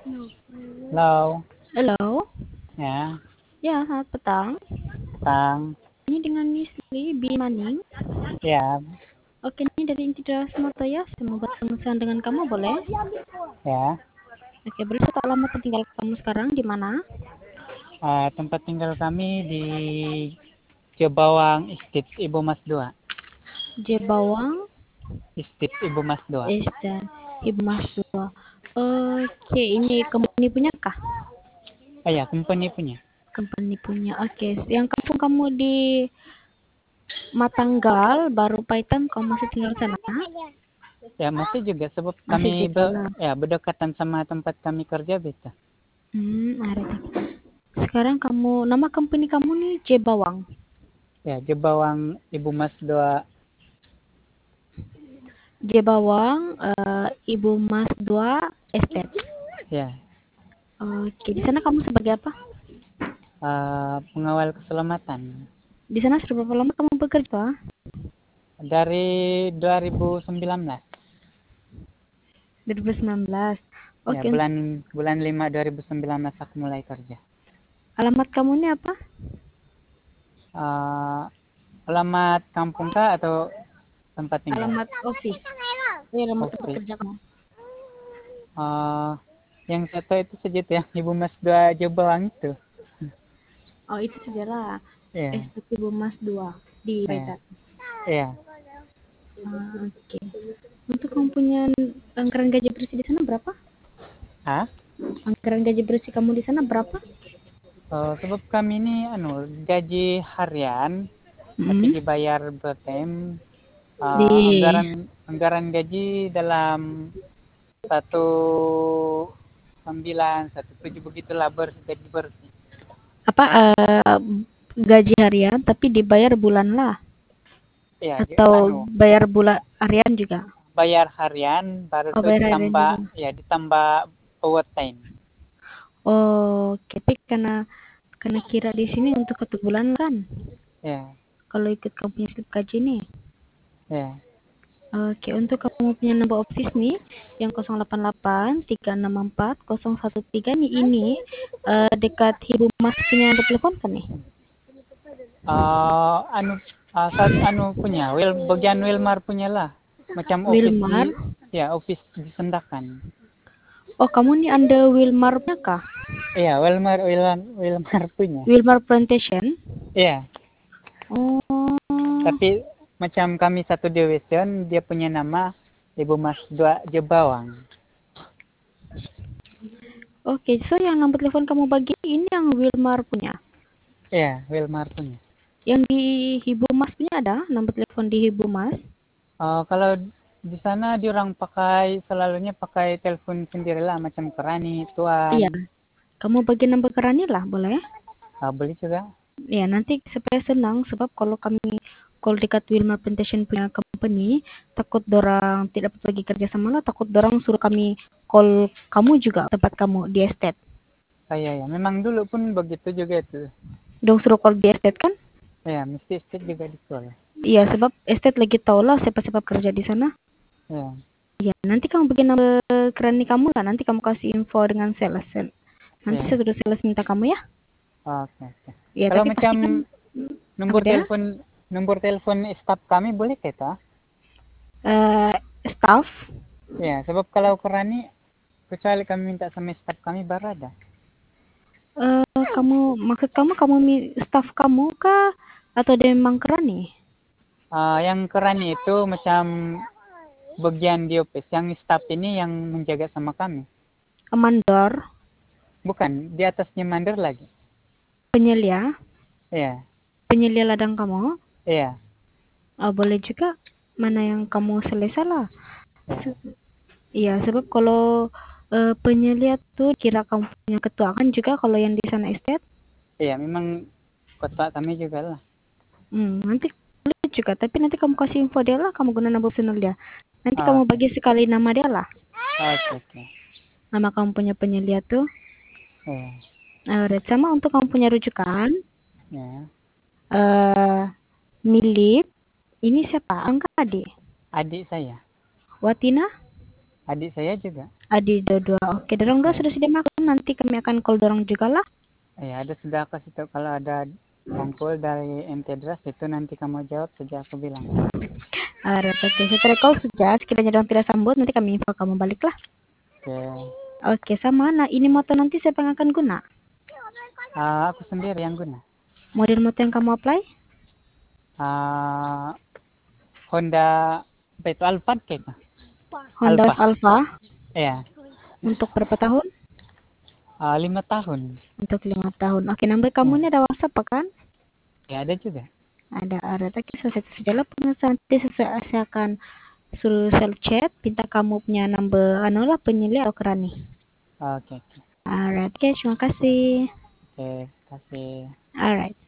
Halo, Halo, ya, ya selamat petang. Kang, Ini dengan Miss Lee B. Maning. ya, Oke, ini dari Intidas Mata ya. Saya mau bertemu dengan kamu, boleh? ya. Oke, boleh satu alamat tinggal kamu sekarang di mana? Tempat tinggal kami di Jebawang Estate Ibu Mas 2. Jebawang, Estate Ibu Mas 2. dan Ibu Mas 2. Oke, ini company punya kah? Ya, company punya. Company punya. Oke, yang kampung kamu di Matanggal, Baru Paitan, kamu masih tinggal di sana? Ya, masih juga sebab Masih kami juga lah. berdekatan sama tempat kami kerja beta. Ada. Sekarang kamu, nama company kamu nih Jebawang. Ya, Jebawang Ibu Mas 2. Jebawang, Ibu Mas 2 Estate. Ya, Oke, di sana kamu sebagai apa? pengawal keselamatan. Di sana sudah berapa lama kamu bekerja? Dari 2019. 2019. Ya, Oke, bulan 5 2019 aku mulai kerja. alamat kamu ini apa? Uh, Alamat kampung kah atau tempat tinggal? Alamat office. Alamat tempat Office. kerja kamu. Uh, yang saya tahu itu saja tuh yang Ibu Mas 2 Jebawang itu. Oh, itu sajalah. Iya, Estate Ibu Mas 2 di iya, Paitan. iya. Oke. Untuk kamu punya anggaran gaji bersih di sana berapa? Hah? Anggaran gaji bersih kamu di sana berapa? Sebab kami ini gaji harian tapi Hmm. dibayar bertem. Di Anggaran gaji dalam 1917 begitulah gaji bersih. apa gaji harian tapi dibayar bulan lah Iya, atau bayar bulan harian juga? bayar harian baru Oh, tuh bayar harian ditambah, juga. ya ditambah overtime. Oh, tapi karena kira di sini untuk 1 bulan kan? Ya, Kalau ikut kamu punya slip gaji nih. ya. Oke, untuk kamu punya nomor opsis nih yang 088 364 013 nih ini dekat Ibu Mas punya nomor telepon kan nih? Uh, anu punya bagian Wilmar punya lah, macam office Wilmar. di, ya office di Sendakan. Oh, kamu nih Anda Wilmarnya kah? Iya, Wilmar punya. Wilmar Plantation. Iya, Oh. tapi macam kami satu division dia punya nama Ibu Mas 2 Jebawang. Oke, so yang nomor telepon kamu bagi ini yang Wilmar punya. Iya, Wilmar punya. Yang di Ibu Mas punya ada nomor telepon di Ibu Mas? Kalau di sana diorang selalunya pakai telepon sendiri lah, macam Kerani, Tuan. Iya, kamu bagi nomor kerani lah, boleh? Boleh juga. Ya, nanti supaya senang sebab kalau dekat Wilmar Plantation punya company, takut dorang tidak pergi kerja sama lah, takut dorang suruh kami call kamu juga tempat kamu di estate. Iya, ya. Memang dulu pun begitu juga itu. Dong suruh call di estate kan? Ya, mesti state juga di sekolah. Iya, sebab estate lagi tahu lah siapa-siapa kerja di sana. Ya. Iya, nanti kamu bikin nomor kerani kamu lah, nanti kamu kasih info dengan sales. Nanti Ya. saya suruh sales minta kamu ya. Oke, oke. Ya, Kalau tapi pastikan macam apa nomor dia? telepon nomor telepon staf kami boleh kita? Eh, staff. Ya, sebab kalau Kerani kecuali kami minta sama staf kami baru ada. Maksud staff kamu kah atau dia memang kerani? Yang Kerani itu macam bagian di office. Yang staf ini yang menjaga sama kami. Mandor, Bukan, di atasnya mandor lagi. penyelia, Iya, penyelia ladang kamu? iya, Boleh juga mana yang kamu selesa lah. iya. Iya, sebab kalau penyelia tuh kira kamu punya ketua kan juga kalau yang di sana estate. Iya, memang kota kami juga lah. Nanti boleh juga, tapi nanti kamu kasih info dia lah, kamu guna nama personal dia. Nanti kamu Oke, bagi sekali nama dia lah. oke, oke. Nama kamu punya penyelia tuh. Iya, Sama untuk kamu punya rujukan. iya. eh Milit. Ini siapa? Angka adik. Adik saya. Watina? Adik saya juga. Adik dua-dua. Oke, dorong dua Ya. sudah sedia makan. Nanti kami akan call dorong juga lah. Ya, ada sudah aku kasih tahu kalau ada phone call dari Entedras itu nanti kamu jawab saja aku bilang. Oke, setelah call saja. Sekiranya dorong tidak sambut, nanti kami info kamu balik lah. Oke. Oke, sama. Nah, ini motor nanti siapa yang akan guna? Aku sendiri yang guna. Model motor yang kamu apply? Honda apa itu Alphard kayaknya. Honda Alpha. Wave Alpha. Ya. Untuk berapa tahun? 5 tahun. Untuk 5 tahun. Oke, nomor kamu Ya. ini ada WhatsApp kan? Ya, ada juga. Ada. Tapi selesai saja lah pengesahan. Nanti saya akan suruh sel chat. Minta kamu punya nomor lah penyelidik atau kerani. Oke. Alright, guys. Terima kasih. Oke, kasih. Alright.